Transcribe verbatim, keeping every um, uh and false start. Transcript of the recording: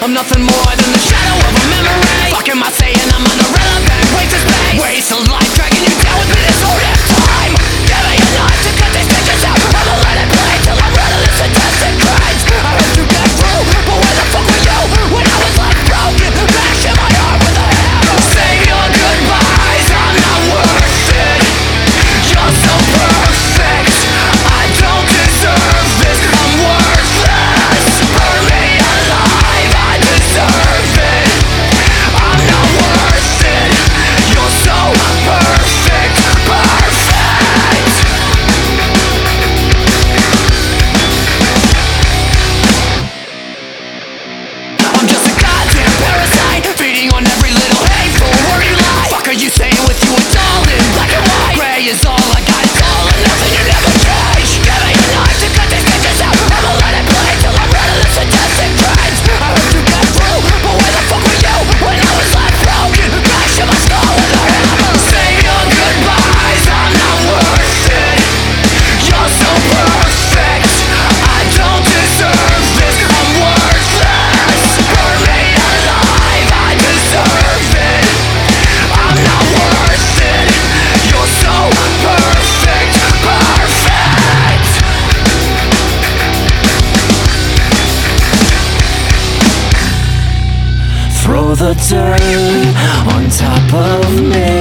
I'm nothing more than the shadow of a memory. Fuck am I saying? I'm an irrelevant waste of space. Waste of life, dragging you down with me this whole damn time. Give me a knife to cut these stitches out. I'ma let it play till I'm rid of this sadistic crimes. I hope you get through, but where the fuck were you when I was left broken, bashing my heart with a hammer? Say your goodbyes, I'm not worth it. You're so perfect, I don't deserve this. I'm worthless, burn me alive, I deserve it. I'm not worth it. You're so perfect, perfect. I'm just a goddamn parasite, feeding on every little hateful word you lie. Fuck are you saying with you? It's all in black and white. Gray is all I got, it's all or nothing, you never change. Give me a knife to cut these stitches out. I'ma let it play till I'm rid of the sadistic crimes. I hope you get through, but where the fuck were you when I was left broken, bashing my skull with a hammer? Say your goodbyes, I'm not worth it. You're so perfect, I don't deserve this. I'm worthless, burn me alive, I deserve it. I'm not worth it. You're so perfect, perfect. Throw the dirt on top of me.